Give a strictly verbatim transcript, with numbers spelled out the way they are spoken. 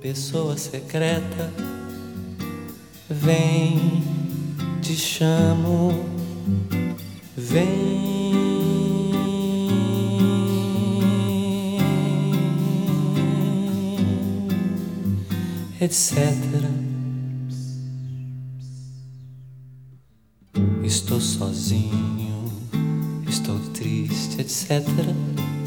pessoa secreta, vem, te chamo, vem, etcétera. Estou sozinho, estou triste, etcétera.